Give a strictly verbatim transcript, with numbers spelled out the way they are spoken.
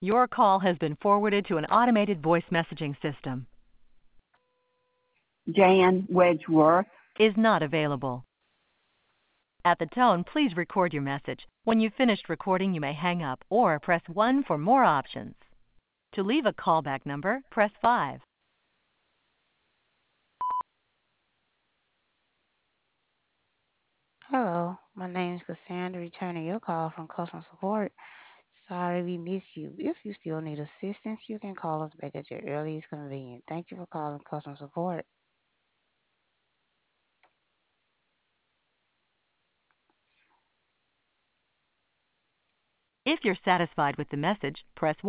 Your call has been forwarded to an automated voice messaging system. Jan Wedgeworth. Is not available. At the tone, please record your message. When you've finished recording, you may hang up or press one for more options. To leave a callback number, press five. Hello, my name is Cassandra, returning your call from customer support. Sorry we missed you. If you still need assistance, you can call us back at your earliest convenience. Thank you for calling customer support. If you're satisfied with the message, press one.